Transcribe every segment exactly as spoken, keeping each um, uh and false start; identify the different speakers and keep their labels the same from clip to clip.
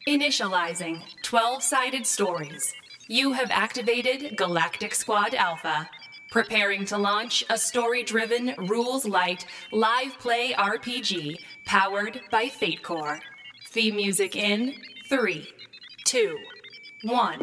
Speaker 1: Initializing twelve-sided stories. You have activated Galactic Squad Alpha. Preparing to launch a story-driven, rules-light, live play R P G powered by FateCore. Theme music in three, two, one.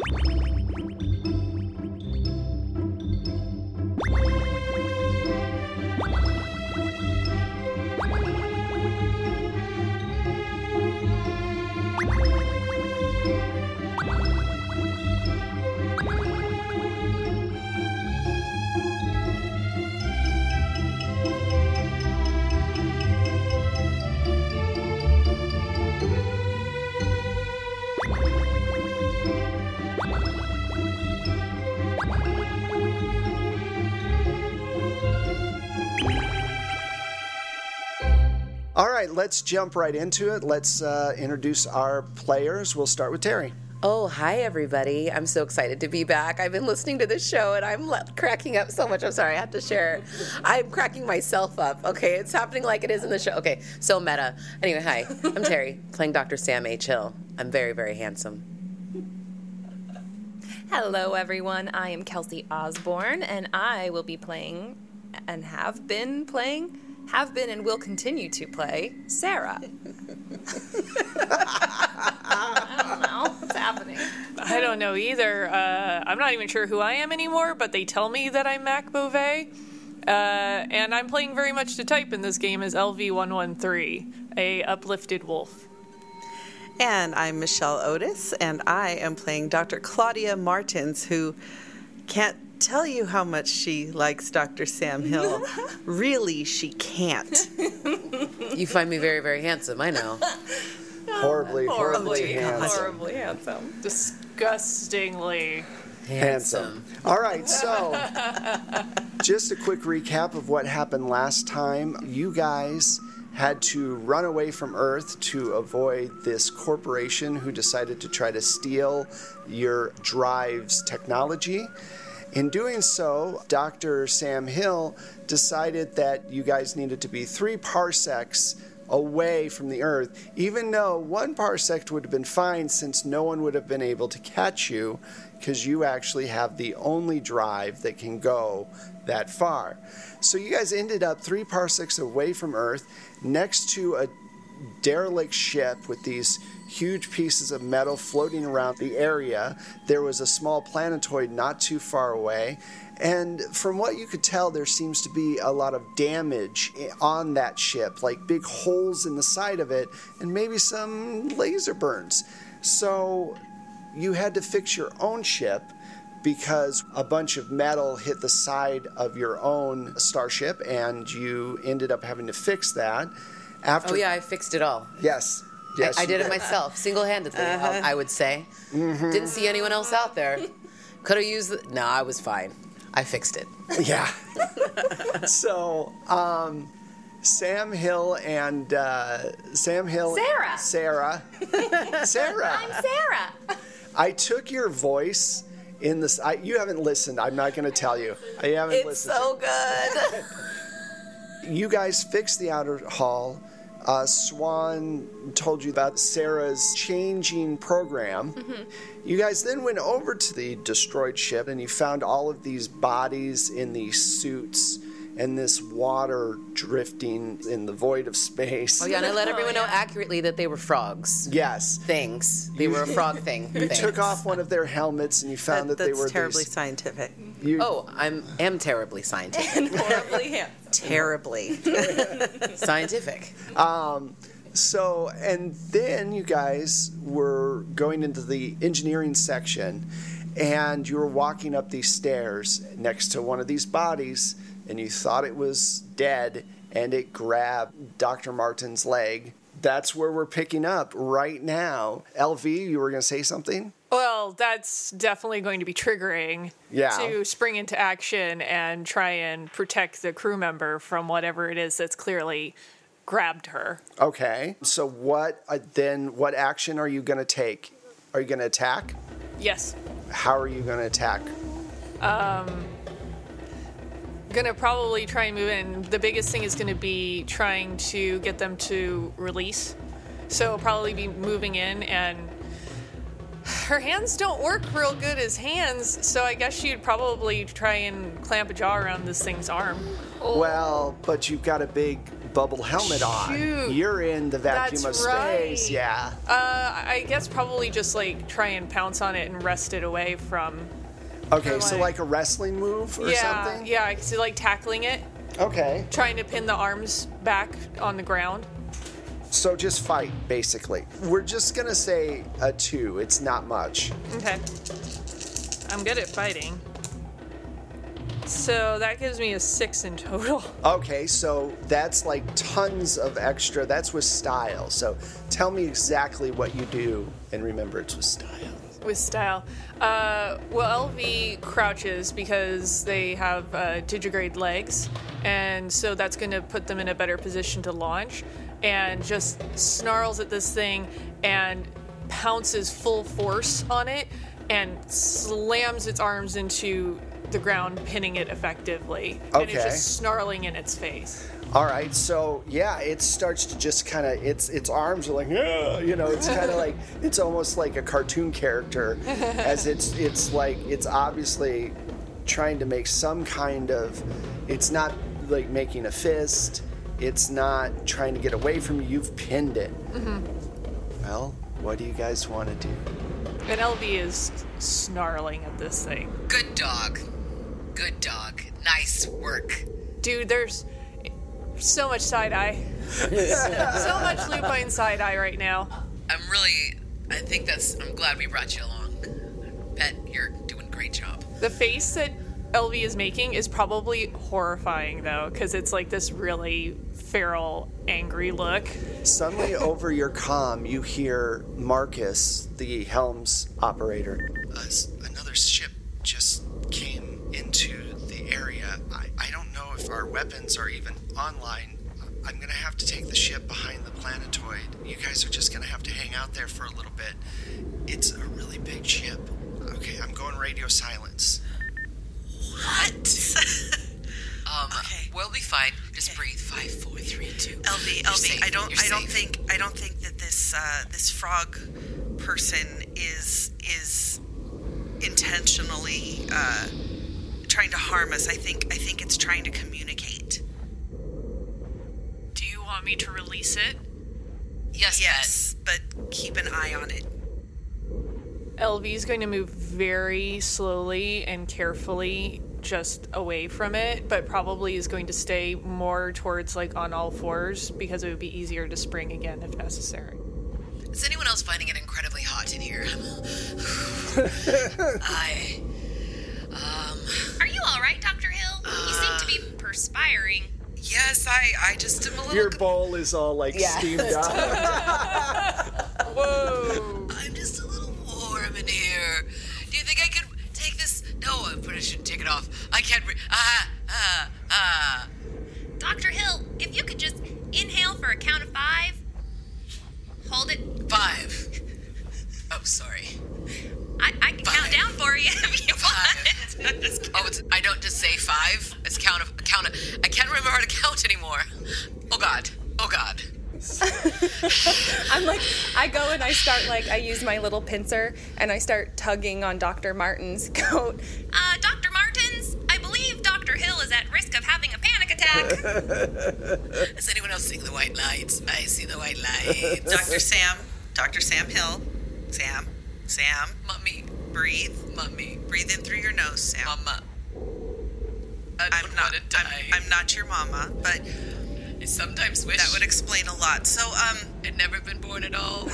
Speaker 2: All right, let's jump right into it. Let's uh, introduce our players. We'll start with Terry.
Speaker 3: Oh, hi, everybody. I'm so excited to be back. I've been listening to this show, and I'm le- cracking up so much. I'm sorry, I have to share. I'm cracking myself up, okay? It's happening like it is in the show. Okay, so meta. Anyway, hi. I'm Terry, playing Doctor Sam H. Hill. I'm very, very handsome.
Speaker 4: Hello, everyone. I am Kelsey Osborne, and I will be playing, and have been playing, have been and will continue to play, Sarah. I don't know what's happening.
Speaker 5: I don't know either. Uh, I'm not even sure who I am anymore, but they tell me that I'm Mac Beauvais. Uh, and I'm playing very much to type in this game as L V one one three, a uplifted wolf.
Speaker 6: And I'm Michelle Otis, and I am playing Doctor Claudia Martins, who can't tell you how much she likes Doctor Sam Hill. Really, she can't.
Speaker 3: You find me very, very handsome, I know.
Speaker 2: Horribly, horribly,
Speaker 5: Horribly,
Speaker 2: handsome.
Speaker 5: horribly handsome. Disgustingly
Speaker 2: Handsome. All right, so just a quick recap of what happened last time. You guys had to run away from Earth to avoid this corporation who decided to try to steal your drive's technology. In doing so, Doctor Sam Hill decided that you guys needed to be three parsecs away from the Earth, even though one parsec would have been fine since no one would have been able to catch you because you actually have the only drive that can go that far. So you guys ended up three parsecs away from Earth next to a derelict ship with these huge pieces of metal floating around the area. There was a small planetoid not too far away. And from what you could tell, there seems to be a lot of damage on that ship, like big holes in the side of it, and maybe some laser burns. So you had to fix your own ship because a bunch of metal hit the side of your own starship, and you ended up having to fix that. After,
Speaker 3: Oh, yeah, I fixed it all.
Speaker 2: Yes. Yes,
Speaker 3: I, I
Speaker 2: you
Speaker 3: did it myself, single-handedly, uh-huh. I would say. Mm-hmm. Didn't see anyone else out there. Could have used the... No, I was fine. I fixed it.
Speaker 2: Yeah. So, um, Sam Hill and uh, Sam Hill...
Speaker 4: Sarah.
Speaker 2: Sarah. Sarah.
Speaker 4: I'm Sarah.
Speaker 2: I took your voice in this... I, you haven't listened. I'm not going to tell you. I haven't
Speaker 3: It's
Speaker 2: listened.
Speaker 3: so good.
Speaker 2: You guys fixed the outer hull. Uh, Swan told you about Sarah's changing program. Mm-hmm. You guys then went over to the destroyed ship and you found all of these bodies in these suits and this water drifting in the void of space.
Speaker 3: Oh, yeah, and I let everyone know accurately that they were frogs.
Speaker 2: Yes.
Speaker 3: Things. They were a frog thing.
Speaker 2: You
Speaker 3: Things.
Speaker 2: took off one of their helmets and you found that,
Speaker 6: that
Speaker 2: they
Speaker 6: that's
Speaker 2: were
Speaker 6: terribly
Speaker 2: these...
Speaker 6: scientific.
Speaker 2: You,
Speaker 3: Oh, I'm am terribly scientific.
Speaker 4: And horribly handsome.
Speaker 6: Terribly.
Speaker 3: Scientific.
Speaker 2: Um, so, and then you guys were going into the engineering section and you were walking up these stairs next to one of these bodies and you thought it was dead and it grabbed Doctor Martin's leg. That's where we're picking up right now. L V, you were going to say something?
Speaker 5: Well, that's definitely going to be triggering
Speaker 2: Yeah.
Speaker 5: to spring into action and try and protect the crew member from whatever it is that's clearly grabbed her.
Speaker 2: Okay. So what uh, then? What action are you going to take? Are you going to attack?
Speaker 5: Yes.
Speaker 2: How are you going to attack?
Speaker 5: Um, gonna probably try and move in. The biggest thing is going to be trying to get them to release. So I'll probably be moving in and her hands don't work real good as hands, so I guess she'd probably try and clamp a jaw around this thing's arm.
Speaker 2: Well, but you've got a big bubble helmet on.
Speaker 5: Shoot.
Speaker 2: You're in the vacuum
Speaker 5: That's
Speaker 2: of space.
Speaker 5: right.
Speaker 2: Yeah.
Speaker 5: Uh, I guess probably just like try and pounce on it and wrest it away from.
Speaker 2: Okay,
Speaker 5: or
Speaker 2: so like a wrestling move or
Speaker 5: yeah,
Speaker 2: something?
Speaker 5: Yeah, I see, like tackling it,
Speaker 2: Okay.
Speaker 5: trying to pin the arms back on the ground.
Speaker 2: So just fight, basically. We're just going to say a two. It's not much.
Speaker 5: Okay. I'm good at fighting. So that gives me a six in total.
Speaker 2: Okay, so that's like tons of extra. That's with style. So tell me exactly what you do, and remember it's with style.
Speaker 5: With style. Uh, well, L V crouches because they have uh, digigrade legs, and so that's going to put them in a better position to launch, and just snarls at this thing and pounces full force on it and slams its arms into the ground, pinning it effectively. And it's
Speaker 2: Okay.
Speaker 5: just snarling in its face.
Speaker 2: All right, so yeah, it starts to just kind of its its arms are like, "Ugh," you know, it's kind of like it's almost like a cartoon character, as it's it's like it's obviously trying to make some kind of. It's not like making a fist. It's not trying to get away from you. You've pinned it. Mm-hmm. Well, what do you guys want to do?
Speaker 5: And L V is snarling at this thing.
Speaker 7: Good dog. Good dog. Nice work.
Speaker 5: Dude, there's so much side eye. So much lupine side eye right now.
Speaker 7: I'm really, I think that's, I'm glad we brought you along. Pet, you're doing a great job.
Speaker 5: The face that L V is making is probably horrifying, though, because it's like this really feral, angry look.
Speaker 2: Suddenly, over your comm, you hear Marcus, the helms operator. Uh, s- another ship just came into the area. I, I don't know if our weapons are even online. I'm going to have to take the ship behind the planetoid. You guys are just going to have to hang out there for a little bit. It's a really big ship. Okay, I'm going radio silence.
Speaker 7: What? um,
Speaker 6: Okay.
Speaker 7: we'll be fine. Just
Speaker 6: Okay.
Speaker 7: breathe. Five, four, three, two.
Speaker 6: L V,
Speaker 7: You're
Speaker 6: L V,
Speaker 7: safe.
Speaker 6: I don't,
Speaker 7: You're
Speaker 6: I don't
Speaker 7: safe.
Speaker 6: think, I don't think that this, uh, this frog person is, is intentionally uh, trying to harm us. I think, I think it's trying to communicate.
Speaker 5: Do you want me to release it?
Speaker 7: Yes,
Speaker 6: Yes, but keep an eye on it.
Speaker 5: L V is going to move very slowly and carefully just away from it, but probably is going to stay more towards like on all fours because it would be easier to spring again if necessary.
Speaker 7: Pet. Is anyone else finding it incredibly hot in here? I, um,
Speaker 8: Are you all right, Doctor Hill? You seem to be perspiring.
Speaker 7: yes, I, I just am a little.
Speaker 2: Your bowl is all like
Speaker 3: Yeah.
Speaker 2: steamed up.
Speaker 5: Whoa!
Speaker 7: I'm just a little warm in here. Do you think I could take this? No, I probably shouldn't take it off. I can't breathe. Ah, ah, ah.
Speaker 8: Doctor Hill, if you could just inhale for a count of five, hold it.
Speaker 7: Five. Oh, sorry.
Speaker 8: I, I can count
Speaker 7: Five.
Speaker 8: down for you if you
Speaker 7: Five.
Speaker 8: want. I'm just kidding.
Speaker 7: Oh, it's, I don't just say five. It's count of count. Of, I can't remember how to count anymore. Oh God. Oh God.
Speaker 4: I'm like, I go and I start like, I use my little pincer and I start tugging on Doctor Martin's coat.
Speaker 8: Uh, Doctor Martins, I believe Doctor Hill is at risk of having a panic attack.
Speaker 7: Is anyone else seeing the white lights? I see the white lights.
Speaker 6: Doctor Sam, Doctor Sam Hill. Sam, Sam,
Speaker 7: Mummy,
Speaker 6: breathe.
Speaker 7: mummy,
Speaker 6: Breathe in through your nose, Sam.
Speaker 7: mama. I
Speaker 6: I'm
Speaker 7: don't
Speaker 6: not,
Speaker 7: want to
Speaker 6: I'm,
Speaker 7: die.
Speaker 6: I'm not your mama, but
Speaker 7: I sometimes wish
Speaker 6: that would explain a lot. So, um,
Speaker 7: I'd never been born at all.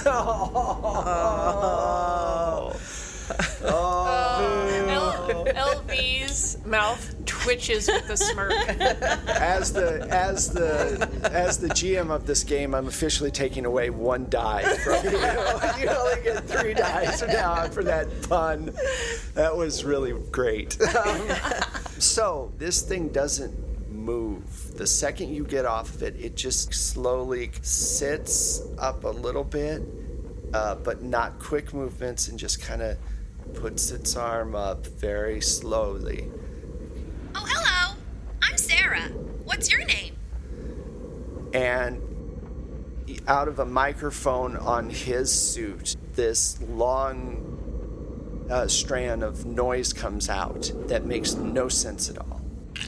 Speaker 5: L- LV's mouth twitches with a smirk.
Speaker 2: As the as the as the G M of this game, I'm officially taking away one die from you. You only get three dice from now on for that pun. That was really great. Um, so this thing doesn't move. The second you get off of it, it just slowly sits up a little bit, uh, but not quick movements, and just kind of puts its arm up very slowly.
Speaker 8: Oh, hello. I'm Sarah. What's your name?
Speaker 2: And out of a microphone on his suit, this long a strand of noise comes out that makes no sense at all.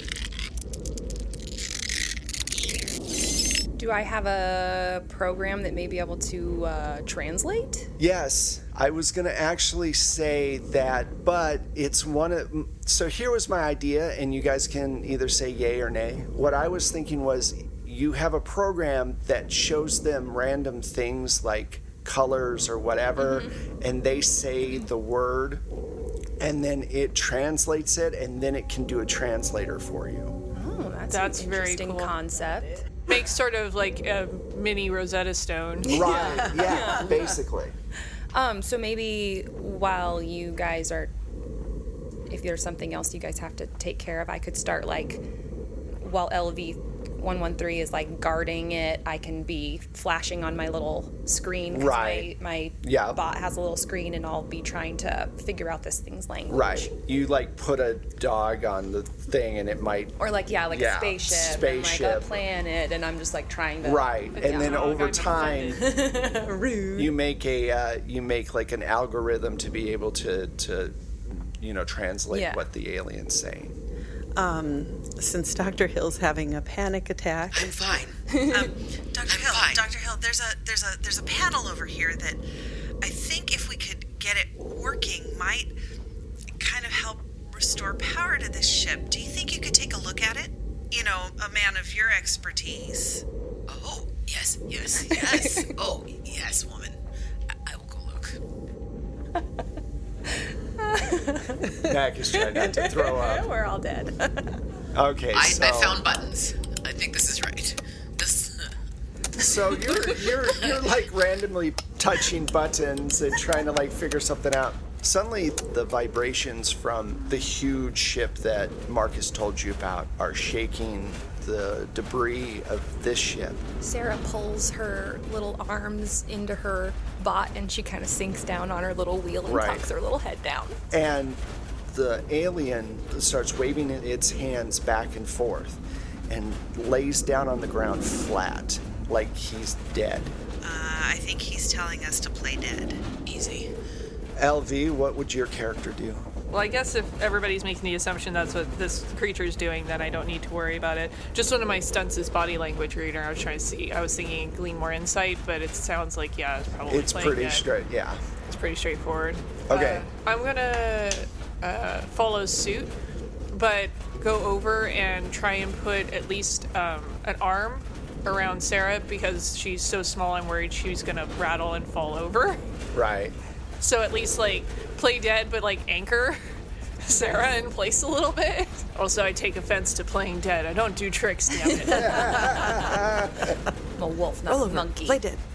Speaker 4: Do I have a program that may be able to uh, translate?
Speaker 2: Yes, I was going to actually say that, but it's one of... So here was my idea, and you guys can either say yay or nay. What I was thinking was you have a program that shows them random things like colors or whatever, mm-hmm. and they say the word, and then it translates it, and then it can do a translator for you.
Speaker 4: Oh, that's,
Speaker 5: That's
Speaker 4: an
Speaker 5: very
Speaker 4: interesting
Speaker 5: cool.
Speaker 4: concept.
Speaker 5: Makes sort of like a mini Rosetta Stone.
Speaker 2: Right, yeah, yeah, basically.
Speaker 4: Um, so maybe while you guys are, if there's something else you guys have to take care of, I could start like, while L V one one three is like guarding it, I can be flashing on my little screen. 'Cause
Speaker 2: Right.
Speaker 4: My, my
Speaker 2: Yeah.
Speaker 4: bot has a little screen, and I'll be trying to figure out this thing's language.
Speaker 2: Right. You like put a dog on the thing and it might...
Speaker 4: Or like, yeah, like
Speaker 2: Yeah,
Speaker 4: a spaceship,
Speaker 2: spaceship.
Speaker 4: and like a planet, and I'm just like trying to...
Speaker 2: Right. And
Speaker 4: Yeah.
Speaker 2: then
Speaker 5: Oh,
Speaker 2: over
Speaker 5: I'm
Speaker 2: time,
Speaker 4: Rude.
Speaker 2: you make a uh, you make like an algorithm to be able to, to you know, translate
Speaker 4: Yeah.
Speaker 2: what the alien's saying.
Speaker 6: Um, since Doctor Hill's having a panic attack.
Speaker 7: I'm fine.
Speaker 9: Um, Doctor
Speaker 7: I'm
Speaker 9: Hill,
Speaker 7: fine.
Speaker 9: Doctor Hill, there's a there's a there's a panel over here that I think if we could get it working might kind of help restore power to this ship. Do you think you could take a look at it? You know, a man of your expertise.
Speaker 7: Oh, yes, yes, yes. Oh, yes, woman. I, I will go look.
Speaker 2: Mac is trying not to throw up.
Speaker 4: We're all dead.
Speaker 2: Okay,
Speaker 7: I,
Speaker 2: so
Speaker 7: I found buttons. I think this is right. This.
Speaker 2: so you're you're you're like randomly touching buttons and trying to like figure something out. Suddenly, the vibrations from the huge ship that Marcus told you about are shaking the debris of this ship.
Speaker 4: Sarah pulls her little arms into her bot, and she kind of sinks down on her little wheel and
Speaker 2: Right.
Speaker 4: tucks her little head down.
Speaker 2: And the alien starts waving its hands back and forth and lays down on the ground flat, like he's dead.
Speaker 9: Uh, I think he's telling us to play dead.
Speaker 7: Easy.
Speaker 2: L V, what would your character do?
Speaker 5: Well, I guess if everybody's making the assumption that's what this creature's doing, then I don't need to worry about it. Just one of my stunts is body language reader. I was trying to see. I was thinking glean more insight, but it sounds like yeah, it's probably
Speaker 2: It's
Speaker 5: playing
Speaker 2: pretty
Speaker 5: dead.
Speaker 2: straight, yeah.
Speaker 5: It's pretty straightforward.
Speaker 2: Okay.
Speaker 5: Uh, I'm gonna uh, follow suit, but go over and try and put at least um, an arm around Sarah because she's so small. I'm worried she's gonna rattle and fall over.
Speaker 2: Right.
Speaker 5: So at least like play dead, but like anchor Sarah in place a little bit. Also, I take offense to playing dead. I don't do tricks, damn it.
Speaker 4: I'm a wolf, not
Speaker 6: Roll
Speaker 4: a
Speaker 6: over.
Speaker 4: monkey.
Speaker 6: Play dead.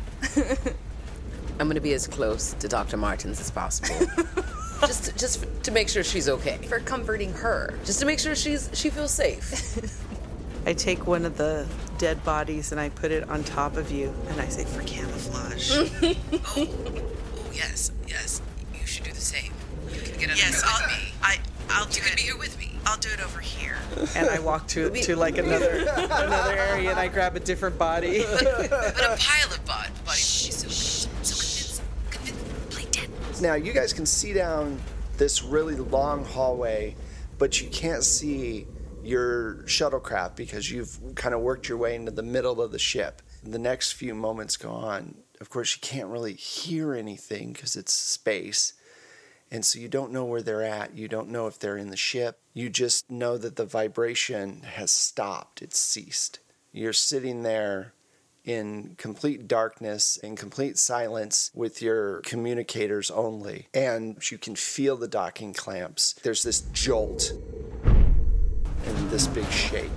Speaker 3: I'm going to be as close to Doctor Martins as possible. just just to make sure she's okay.
Speaker 4: For comforting her.
Speaker 3: Just to make sure she's she feels safe.
Speaker 6: I take one of the dead bodies and I put it on top of you, and I say,
Speaker 9: For camouflage.
Speaker 7: Oh, oh, yes, yes. You should do the same. You can get under
Speaker 9: yes,
Speaker 7: here
Speaker 9: I'll,
Speaker 7: with me.
Speaker 9: I, I'll do
Speaker 7: You can
Speaker 9: it.
Speaker 7: be here with me.
Speaker 9: I'll do it over here.
Speaker 6: and I walk to to like another another area, and I grab a different body.
Speaker 7: But a pile of bod- body. She's so, so convinced. Convinced. Play dead.
Speaker 2: Now, you guys can see down this really long hallway, but you can't see your shuttlecraft because you've kind of worked your way into the middle of the ship. The next few moments go on. Of course, you can't really hear anything because it's space. And so you don't know where they're at. You don't know if they're in the ship. You just know that the vibration has stopped. It's ceased. You're sitting there in complete darkness, in complete silence with your communicators only. And you can feel the docking clamps. There's this jolt and this big shake.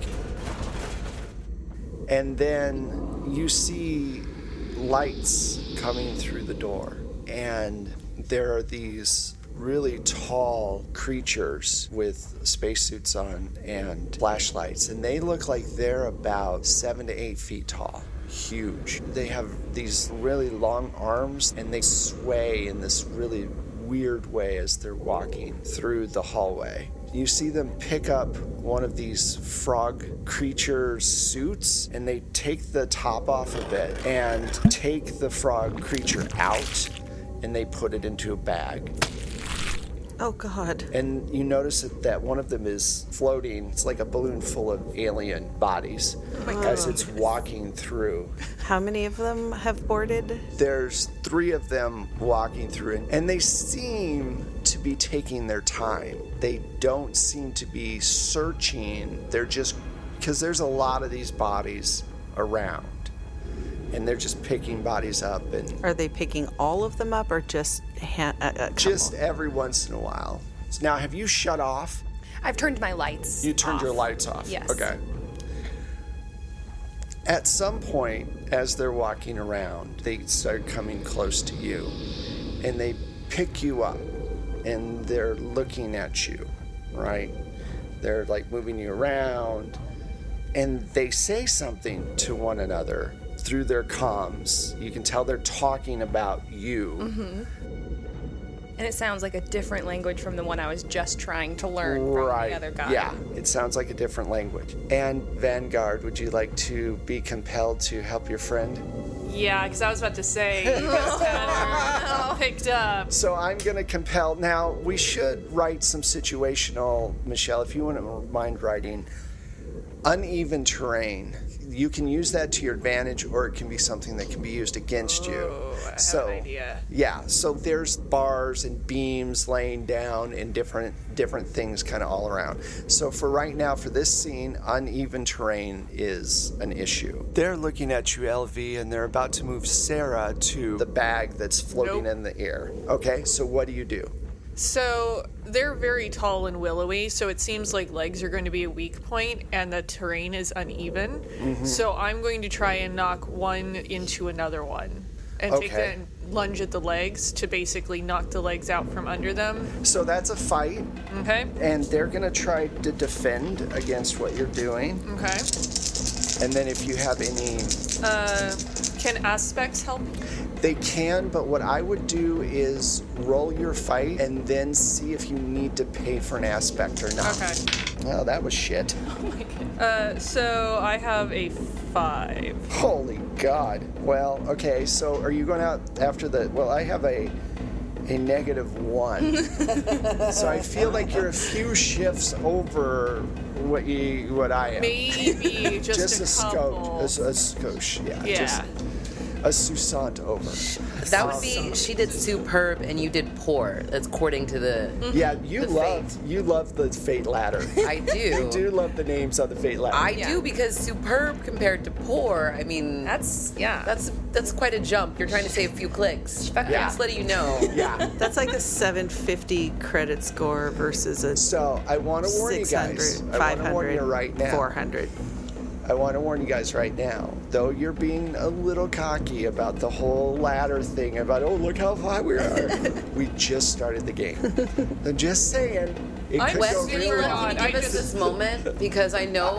Speaker 2: And then you see lights coming through the door. And there are these really tall creatures with spacesuits on and flashlights. And they look like they're about seven to eight feet tall. Huge. They have these really long arms and they sway in this really weird way as they're walking through the hallway. You see them pick up one of these frog creature suits and they take the top off of it and take the frog creature out and they put it into a bag.
Speaker 6: Oh, God.
Speaker 2: And you notice that, that one of them is floating. It's like a balloon full of alien bodies
Speaker 6: Oh
Speaker 2: as it's walking through.
Speaker 6: How many of them have boarded?
Speaker 2: There's three of them walking through, and they seem to be taking their time. They don't seem to be searching. They're just, because there's a lot of these bodies around, and they're just picking bodies up. And
Speaker 6: Are they picking all of them up or just ha- a, a couple?
Speaker 2: just every once in a while. Now, have you shut off?
Speaker 4: I've turned my lights.
Speaker 2: You turned
Speaker 4: off.
Speaker 2: your lights off.
Speaker 4: Yes.
Speaker 2: Okay. At some point, as they're walking around, they start coming close to you, and they pick you up, and they're looking at you, right? They're like moving you around, and they say something to one another through their comms. You can tell they're talking about you.
Speaker 4: Mm-hmm. And it sounds like a different language from the one I was just trying to learn
Speaker 2: Right.
Speaker 4: from the other guy.
Speaker 2: Yeah, it sounds like a different language. And Vanguard, would you like to be compelled to help your friend?
Speaker 5: Yeah, because I was about to say, you guys had her picked up.
Speaker 2: So I'm going to compel. Now, we should write some situational, Michelle, if you wouldn't mind writing uneven terrain. You can use that to your advantage, or it can be something that can be used against you.
Speaker 5: Oh, I have
Speaker 2: so,
Speaker 5: an idea.
Speaker 2: Yeah, so there's bars and beams laying down and different different things kind of all around. So for right now, for this scene, uneven terrain is an issue. They're looking at you, L V, and they're about to move Sarah to the bag that's floating
Speaker 5: Nope.
Speaker 2: in the air. Okay, so what do you do?
Speaker 5: So they're very tall and willowy, so it seems like legs are going to be a weak point, and the terrain is uneven.
Speaker 2: Mhm.
Speaker 5: So I'm going to try and knock one into another one, and take
Speaker 2: Okay.
Speaker 5: the lunge at the legs to basically knock the legs out from under them.
Speaker 2: So that's a fight.
Speaker 5: Okay.
Speaker 2: And they're going to try to defend against what you're doing.
Speaker 5: Okay.
Speaker 2: And then if you have any...
Speaker 5: Uh, can aspects help?
Speaker 2: They can, but what I would do is roll your fight and then see if you need to pay for an aspect or not.
Speaker 5: Okay.
Speaker 2: Oh, that was shit.
Speaker 5: Uh, so I have a five.
Speaker 2: Holy God. Well, okay, so are you going out after the... Well, I have a a negative one. So I feel like you're a few shifts over what you what I am.
Speaker 5: Maybe just,
Speaker 2: just a,
Speaker 5: a couple.
Speaker 2: scope, a, a skosh, yeah.
Speaker 5: Yeah.
Speaker 2: Just a Susant over.
Speaker 3: That would be, she did superb and you did poor. That's according to the.
Speaker 2: Yeah, you
Speaker 3: the
Speaker 2: love you love the Fate Ladder.
Speaker 3: I do.
Speaker 2: You do love the names on the Fate Ladder.
Speaker 3: I do, because superb compared to poor, I mean,
Speaker 4: That's, yeah.
Speaker 3: that's that's quite a jump. You're trying to save a few clicks. I'm
Speaker 2: Yeah.
Speaker 3: just letting you know.
Speaker 2: Yeah.
Speaker 6: That's like a seven fifty credit score versus a
Speaker 2: So I want to warn you
Speaker 6: six hundred,
Speaker 2: guys. I
Speaker 6: five
Speaker 2: want to warn you
Speaker 6: hundred,
Speaker 2: right now.
Speaker 6: four hundred.
Speaker 2: I want to warn you guys right now. Though you're being a little cocky about the whole ladder thing, about oh look how high we are. We just started the game. I'm just saying. It
Speaker 5: I'm
Speaker 2: could
Speaker 3: Wes,
Speaker 2: go
Speaker 3: can
Speaker 2: really
Speaker 3: you let
Speaker 2: wrong.
Speaker 3: me
Speaker 5: I
Speaker 3: give us
Speaker 5: just-
Speaker 3: this moment? Because I know,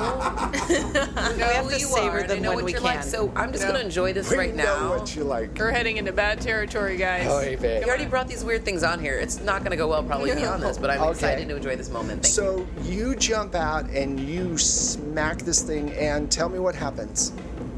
Speaker 3: I know
Speaker 6: have
Speaker 3: who
Speaker 6: to
Speaker 3: you
Speaker 6: savor
Speaker 3: are, and I
Speaker 6: them
Speaker 3: know
Speaker 6: when
Speaker 3: what
Speaker 6: we
Speaker 3: you're like,
Speaker 6: can.
Speaker 3: so I'm just
Speaker 5: No.
Speaker 3: going to enjoy this
Speaker 2: We
Speaker 3: right
Speaker 2: know
Speaker 3: now.
Speaker 2: what you like.
Speaker 5: We're heading into bad territory, guys.
Speaker 2: Oh, hey, babe.
Speaker 3: You already brought these weird things on here. It's not going to go well probably beyond this, but I'm
Speaker 2: Okay.
Speaker 3: excited to enjoy this moment. Thank you.
Speaker 2: So you jump out and you smack this thing, and tell me what happens.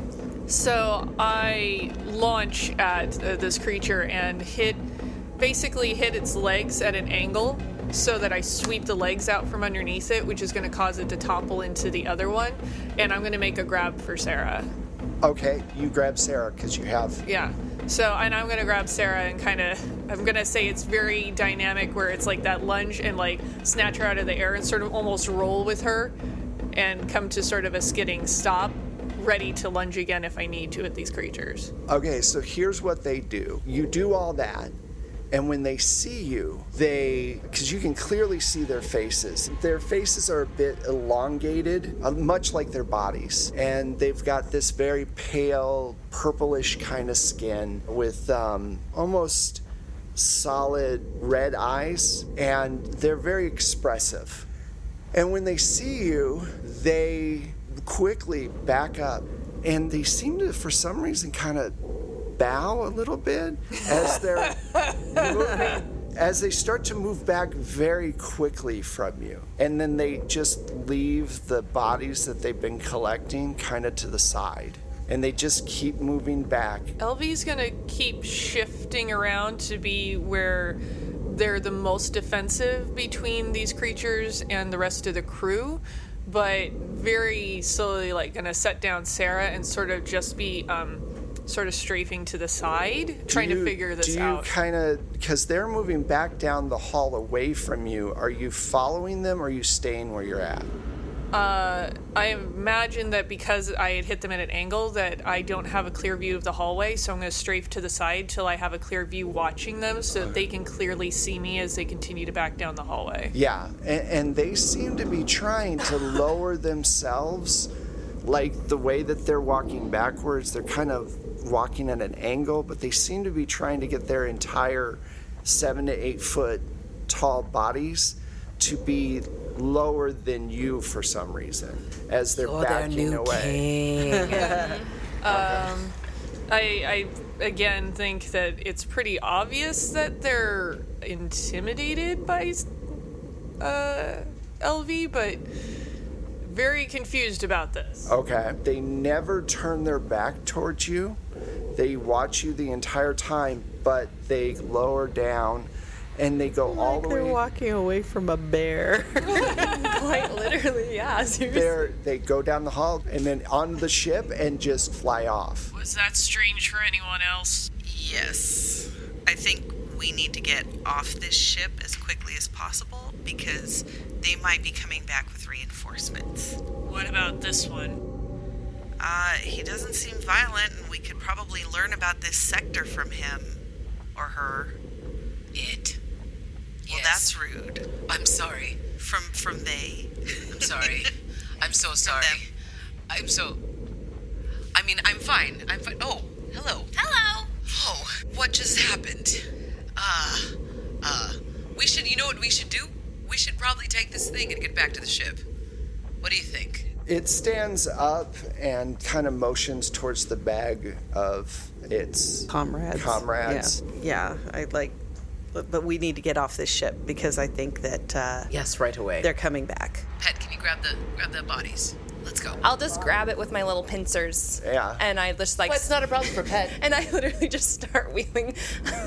Speaker 5: So I launch at uh, this creature and hit, basically hit its legs at an angle so that I sweep the legs out from underneath it, which is going to cause it to topple into the other one. And I'm going to make a grab for Sarah.
Speaker 2: Okay, you grab Sarah because you have.
Speaker 5: Yeah. So, and I'm going to grab Sarah and kind of, I'm going to say it's very dynamic where it's like that lunge and like snatch her out of the air and sort of almost roll with her and come to sort of a skidding stop, ready to lunge again if I need to at these creatures.
Speaker 2: Okay, so here's what they do. You do all that, and when they see you, they, because you can clearly see their faces. Their faces are a bit elongated, uh, much like their bodies. And they've got this very pale, purplish kind of skin with um, almost solid red eyes, and they're very expressive. And when they see you, they quickly back up, and they seem to, for some reason, kind of bow a little bit as they're moving, as they start to move back very quickly from you. And then they just leave the bodies that they've been collecting kind of to the side. And they just keep moving back.
Speaker 5: L V's gonna keep shifting around to be where they're the most defensive between these creatures and the rest of the crew, but very slowly, like, gonna set down Sarah and sort of just be um, sort of strafing to the side, trying
Speaker 2: Do you-
Speaker 5: to figure this
Speaker 2: do you
Speaker 5: out.
Speaker 2: kind of, because they're moving back down the hall away from you, are you following them or are you staying where you're at?
Speaker 5: Uh, I imagine that because I had hit them at an angle that I don't have a clear view of the hallway, so I'm going to strafe to the side till I have a clear view watching them so that they can clearly see me as they continue to back down the hallway.
Speaker 2: Yeah, and, and they seem to be trying to lower themselves, like the way that they're walking backwards. They're kind of walking at an angle, but they seem to be trying to get their entire seven to eight foot tall bodies to be lower than you for some reason as they're
Speaker 3: Oh, their
Speaker 2: backing
Speaker 3: new
Speaker 2: away.
Speaker 3: king.
Speaker 5: Um, I, I again think that it's pretty obvious that they're intimidated by uh, L V, but very confused about this.
Speaker 2: Okay. They never turn their back towards you. They watch you the entire time, but they lower down and they go all the
Speaker 6: They're
Speaker 2: way.
Speaker 6: walking away from a bear.
Speaker 4: Quite literally, yeah. Seriously.
Speaker 2: They're, they go down the hall and then onto the ship and just fly off.
Speaker 5: Was that strange for anyone else?
Speaker 9: Yes. I think we need to get off this ship as quickly as possible because they might be coming back with reinforcements.
Speaker 5: What about this one?
Speaker 9: Uh, he doesn't seem violent, and we could probably learn about this sector from him. Or her.
Speaker 7: It.
Speaker 9: Well,
Speaker 7: Yes.
Speaker 9: that's rude.
Speaker 7: I'm sorry.
Speaker 9: From from they.
Speaker 7: I'm sorry. I'm so sorry.
Speaker 9: them.
Speaker 7: I'm so. I mean, I'm fine. I'm fine. Oh, hello.
Speaker 8: Hello.
Speaker 7: Oh, what just happened? Uh, uh, we should, you know what we should do? We should probably take this thing and get back to the ship. What do you think?
Speaker 2: It stands up and kind of motions towards the bag of its
Speaker 6: Comrades.
Speaker 2: comrades.
Speaker 6: Yeah, yeah I like, but, but we need to get off this ship because I think that uh,
Speaker 3: Yes, right away.
Speaker 6: they're coming back.
Speaker 7: Pet, can you grab the grab the bodies? Let's go.
Speaker 4: I'll just grab it with my little pincers.
Speaker 2: Yeah.
Speaker 4: And I just like.
Speaker 3: Well, it's not a problem for Pet.
Speaker 4: And I literally just start wheeling.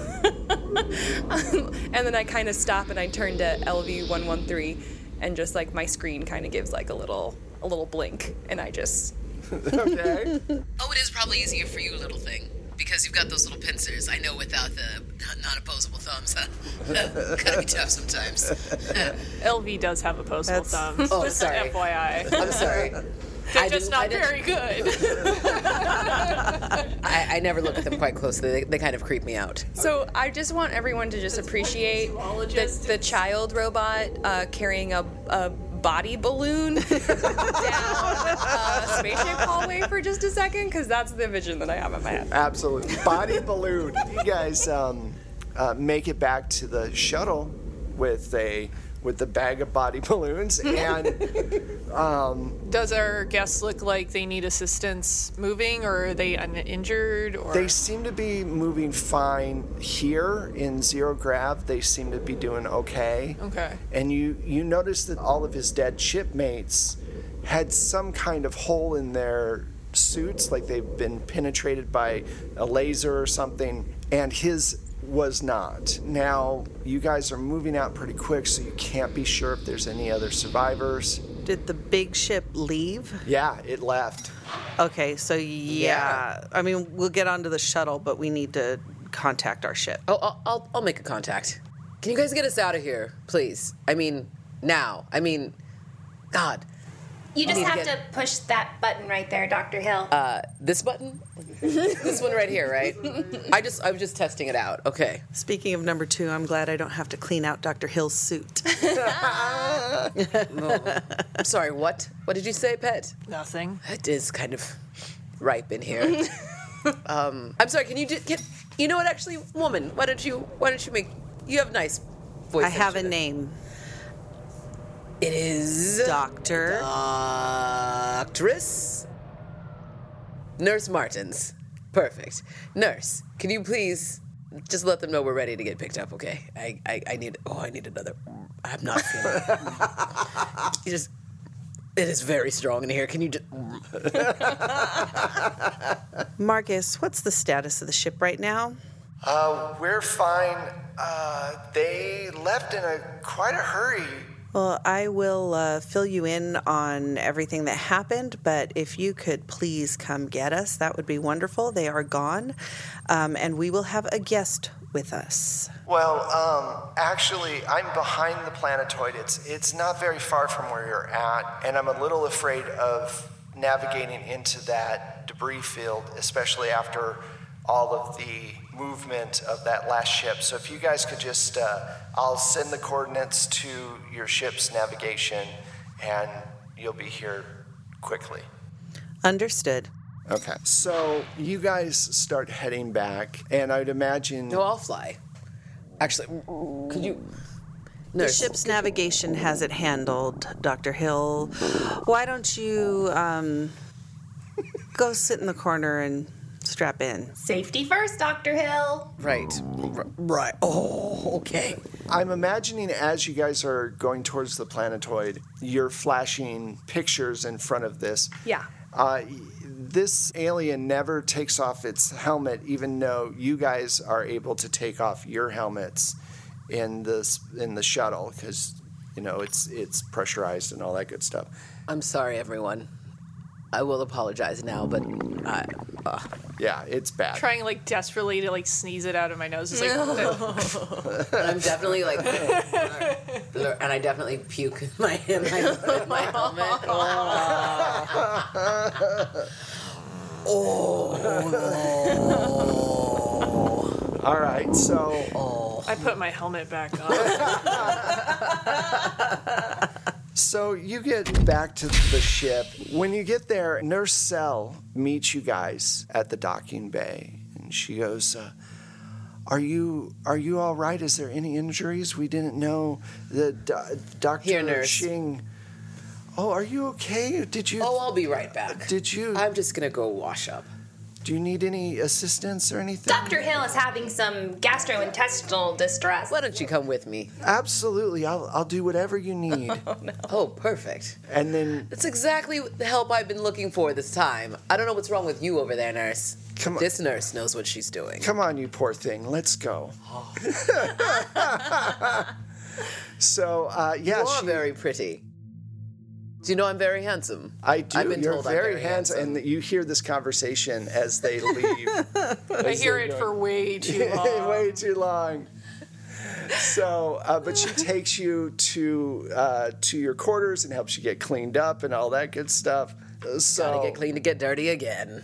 Speaker 4: um, and then I kind of stop and I turn to L V one one three and just like my screen kind of gives like a little a little blink and I just.
Speaker 2: Okay.
Speaker 7: Oh, it is probably easier for you, little thing, because you've got those little pincers. I know without the non-opposable thumbs, huh? Gotta be tough sometimes.
Speaker 5: L V does have opposable
Speaker 6: That's-
Speaker 5: thumbs.
Speaker 3: Oh,
Speaker 5: just
Speaker 3: sorry.
Speaker 5: F Y I.
Speaker 3: I'm sorry.
Speaker 5: They're
Speaker 3: I
Speaker 5: just
Speaker 3: didn't- I
Speaker 5: not
Speaker 3: didn't-
Speaker 5: very good.
Speaker 3: I, I never look at them quite closely. They, they kind of creep me out.
Speaker 4: So I just want everyone to just appreciate the, the child robot uh, carrying a, a body balloon down a spaceship hallway for just a second, because that's the vision that I have in my head.
Speaker 2: Absolutely. Body balloon. You guys um, uh, make it back to the shuttle with a with the bag of body balloons and um,
Speaker 5: Does our guests look like they need assistance moving, or are they uninjured? Or
Speaker 2: they seem to be moving fine here in zero grav. They seem to be doing okay.
Speaker 5: Okay.
Speaker 2: And you you notice that all of his dead shipmates had some kind of hole in their suits, like they've been penetrated by a laser or something, and his was not. Now, you guys are moving out pretty quick, so you can't be sure if there's any other survivors.
Speaker 6: Did the big ship leave?
Speaker 2: Yeah, it left.
Speaker 6: Okay, so yeah. I mean, we'll get onto the shuttle, but we need to contact our ship.
Speaker 3: Oh, I'll, I'll, I'll make a contact. Can you guys get us out of here, please? I mean, now. I mean, God.
Speaker 8: You just
Speaker 3: need to
Speaker 8: have
Speaker 3: get-
Speaker 8: to push that button right there, Doctor Hill.
Speaker 3: Uh, this button? This one right here, right? I just, I was just testing it out. Okay.
Speaker 6: Speaking of number two, I'm glad I don't have to clean out Doctor Hill's suit.
Speaker 3: I'm sorry, what? What did you say, Pet?
Speaker 5: Nothing.
Speaker 3: It is kind of ripe in here. um, I'm sorry, can you do, can, you know what, actually, woman, why don't you, why don't you make, you have nice voice.
Speaker 6: I have a
Speaker 3: actually.
Speaker 6: name.
Speaker 3: It is...
Speaker 6: Doctor.
Speaker 3: Doctress? Nurse Martins. Perfect. Nurse, can you please just let them know we're ready to get picked up, okay? I, I, I need, oh, I need another, I'm not feeling it. You just, it is very strong in here. Can you just...
Speaker 6: Marcus, what's the status of the ship right now?
Speaker 2: Uh, we're fine. Uh, they left in a quite a hurry.
Speaker 6: Well, I will uh, fill you in on everything that happened, but if you could please come get us, that would be wonderful. They are gone, um, and we will have a guest with us.
Speaker 2: Well, um, actually, I'm behind the planetoid. It's it's not very far from where you're at, and I'm a little afraid of navigating into that debris field, especially after all of the movement of that last ship. So if you guys could just, uh, I'll send the coordinates to your ship's navigation, and you'll be here quickly.
Speaker 6: Understood.
Speaker 2: Okay. So you guys start heading back, and I'd imagine...
Speaker 3: No, I'll fly. Actually, could you...
Speaker 6: The
Speaker 3: Nurse.
Speaker 6: ship's navigation has it handled, Doctor Hill. Why don't you um, go sit in the corner and strap in?
Speaker 8: Safety first, Doctor Hill.
Speaker 3: Right. R- right. Oh, okay.
Speaker 2: I'm imagining as you guys are going towards the planetoid, you're flashing pictures in front of this.
Speaker 4: Yeah.
Speaker 2: Uh, this alien never takes off its helmet, even though you guys are able to take off your helmets in this in the shuttle, because you know it's it's pressurized and all that good stuff.
Speaker 3: I'm sorry, everyone. I will apologize now, but I, uh.
Speaker 2: Yeah, it's bad.
Speaker 5: Trying like desperately to like sneeze it out of my nose. It's like,
Speaker 3: I'm definitely like, and I definitely puke in my in my, in my helmet. Oh. oh.
Speaker 2: All right, so
Speaker 3: Oh.
Speaker 5: I put my helmet back on.
Speaker 2: So you get back to the ship. When you get there, Nurse Cell meets you guys at the docking bay, and she goes, uh, "Are you are you all right? Is there any injuries? We didn't know that do- Doctor
Speaker 3: Here, nurse.
Speaker 2: Shing. Oh, are you okay? Did you?
Speaker 3: Oh, I'll be right back.
Speaker 2: Did you?
Speaker 3: I'm just gonna go wash up.
Speaker 2: Do you need any assistance or anything?
Speaker 8: Doctor Hill is having some gastrointestinal distress.
Speaker 3: Why don't you come with me?
Speaker 2: Absolutely. I'll I'll do whatever you need.
Speaker 3: Oh, no. Oh, perfect.
Speaker 2: And then
Speaker 3: That's exactly the help I've been looking for this time. I don't know what's wrong with you over there, nurse.
Speaker 2: Come on.
Speaker 3: This nurse knows what she's doing.
Speaker 2: Come on, you poor thing. Let's go. So, uh, yeah,
Speaker 3: you are
Speaker 2: she,
Speaker 3: very pretty. Do you know I'm very handsome?
Speaker 2: I do.
Speaker 3: I've been
Speaker 2: You're
Speaker 3: told I'm
Speaker 2: very,
Speaker 3: very
Speaker 2: handsome,
Speaker 3: handsome.
Speaker 2: and you hear this conversation as they leave.
Speaker 5: I hear it for way too long.
Speaker 2: Way too long. So, uh, but she takes you to uh, to your quarters and helps you get cleaned up and all that good stuff. So,
Speaker 3: Gotta get clean to get dirty again.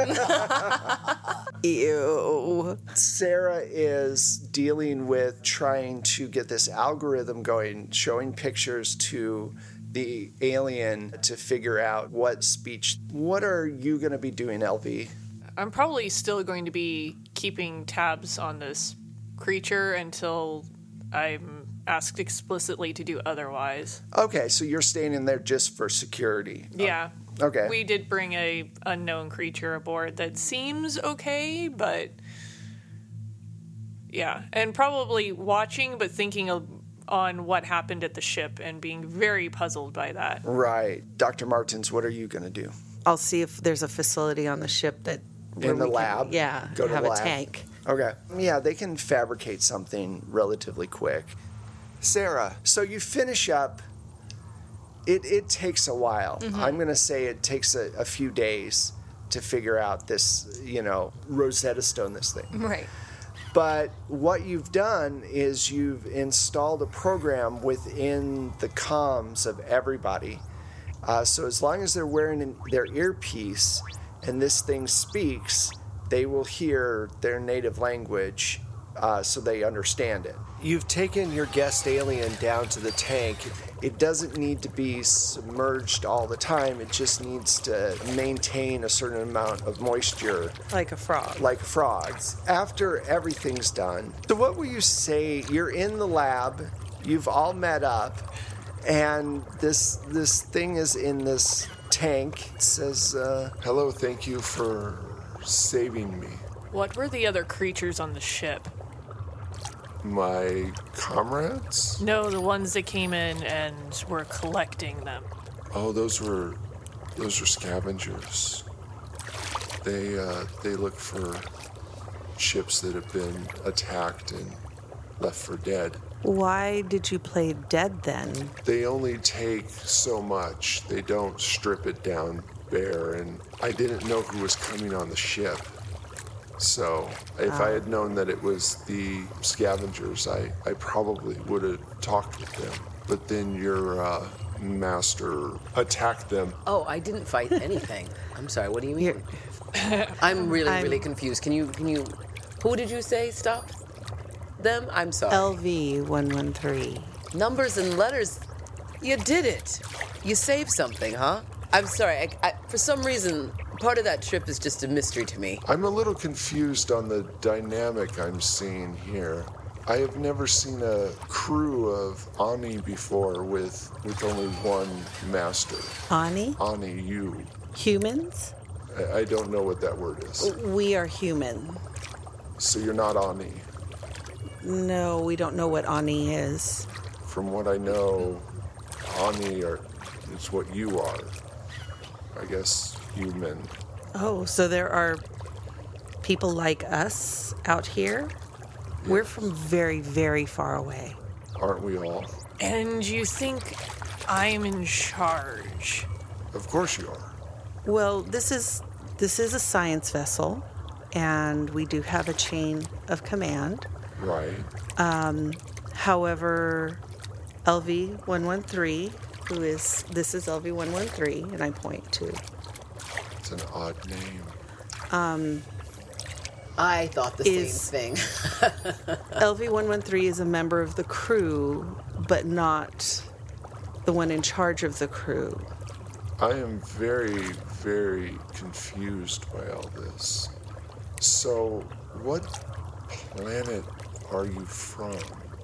Speaker 6: Ew.
Speaker 2: Sarah is dealing with trying to get this algorithm going, showing pictures to the alien to figure out what speech. What are you going to be doing, L V?
Speaker 5: I'm probably still going to be keeping tabs on this creature until I'm asked explicitly to do otherwise.
Speaker 2: Okay, so you're staying in there just for security.
Speaker 5: Yeah.
Speaker 2: Okay.
Speaker 5: We did bring a unknown creature aboard that seems okay, but yeah, and probably watching but thinking of, on what happened at the ship and being very puzzled by that.
Speaker 2: Right. Doctor Martins, what are you going to do?
Speaker 6: I'll see if there's a facility on the ship that where
Speaker 2: In the
Speaker 6: we can-
Speaker 2: lab?
Speaker 6: yeah,
Speaker 2: Go to
Speaker 6: have
Speaker 2: the
Speaker 6: a
Speaker 2: lab.
Speaker 6: tank.
Speaker 2: Okay. Yeah, they can fabricate something relatively quick. Sarah, so you finish up. It it takes a while.
Speaker 4: Mm-hmm.
Speaker 2: I'm going to say it takes a, a few days to figure out this, you know, Rosetta Stone this thing.
Speaker 4: Right.
Speaker 2: But what you've done is you've installed a program within the comms of everybody. Uh, so as long as they're wearing an, their earpiece and this thing speaks, they will hear their native language uh, so they understand it. You've taken your guest alien down to the tank. It doesn't need to be submerged all the time. It just needs to maintain a certain amount of moisture,
Speaker 6: Like a frog.
Speaker 2: like frogs. After everything's done, so what will you say? You're in the lab. You've all met up, and this this thing is in this tank. It says, uh,
Speaker 10: Hello, thank you for saving me.
Speaker 5: What were the other creatures on the ship?
Speaker 10: My comrades?
Speaker 5: No, the ones that came in and were collecting them.
Speaker 10: Oh, those were those were scavengers. They uh, they look for ships that have been attacked and left for dead.
Speaker 6: Why did you play dead then?
Speaker 10: They only take so much. They don't strip it down bare, and I didn't know who was coming on the ship. So if I had known that it was the scavengers, I, I probably would have talked with them. But then your uh, master attacked them.
Speaker 3: Oh, I didn't fight anything. I'm sorry, what do you mean? I'm really,
Speaker 6: I'm-
Speaker 3: really confused. Can you, can you, who did you say stopped them? I'm sorry.
Speaker 6: L V one one three.
Speaker 3: Numbers and letters. You did it. You saved something, huh? I'm sorry. I, I, for some reason, part of that trip is just a mystery to me.
Speaker 10: I'm a little confused on the dynamic I'm seeing here. I have never seen a crew of Ani before with with only one master.
Speaker 6: Ani?
Speaker 10: Ani, you.
Speaker 6: Humans?
Speaker 10: I, I don't know what that word is.
Speaker 6: We are human.
Speaker 10: So you're not Ani.
Speaker 6: No, we don't know what Ani is.
Speaker 10: From what I know, Ani are, is what you are. I guess human.
Speaker 6: Oh, so there are people like us out here? We're from very, very far away.
Speaker 10: Aren't we all?
Speaker 5: And you think I'm in charge?
Speaker 10: Of course you are.
Speaker 6: Well, this is this is a science vessel, and we do have a chain of command.
Speaker 10: Right.
Speaker 6: Um, however, L V one one three, who is this is L V one one three, and I point to.
Speaker 10: It's an odd name.
Speaker 6: Um,
Speaker 3: I thought the
Speaker 6: is,
Speaker 3: same thing.
Speaker 6: L V one one three is a member of the crew, but not the one in charge of the crew.
Speaker 10: I am very, very confused by all this. So, what planet are you from?